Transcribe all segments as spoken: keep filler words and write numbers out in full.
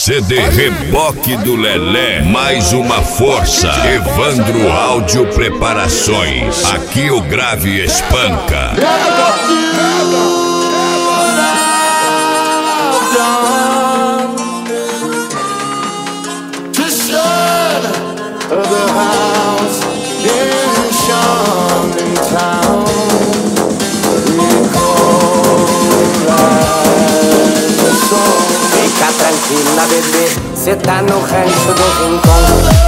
C D Reboque do Lelé, mais uma força. Evandro Áudio Preparações. Aqui o grave espanca. Fica tranquila, bebê, cê tá no rancho do Rincão.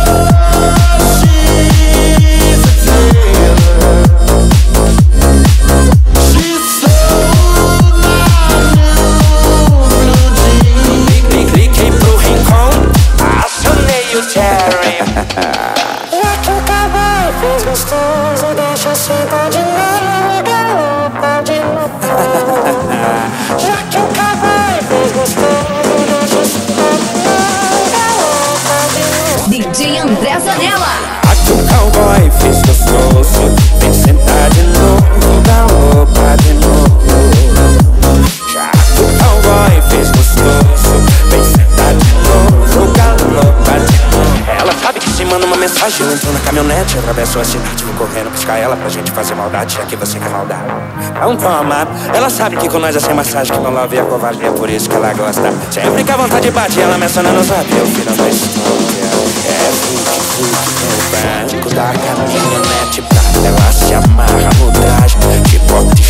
Cliquei pro Rincão, acionei o Terry. Já que o cavalo fez gostoso, deixa sentar de novo, galopa de novo. Já que o cavalo fez gostoso, deixa sentar de novo, galopa de novo. D J André Zanella. Aqui o cowboy fez gostoso, vem sentar de novo, galopa de novo. Já que o cowboy fez gostoso, vem sentar de novo, galopa de novo. Ela sabe que se manda uma mensagem, eu entro na caminhonete, atravesso a cidade, vou correndo buscar ela pra gente fazer maldade, já que você quer maldade. Não toma, ela sabe que com nós é sem massagem, que não love é covarde, é por isso que ela gosta. Sempre que a vontade bate, ela menciona nos lábios, eu viro da história. É fute, fute no banco da caminhonete prata, ela se amarra no traje, de bote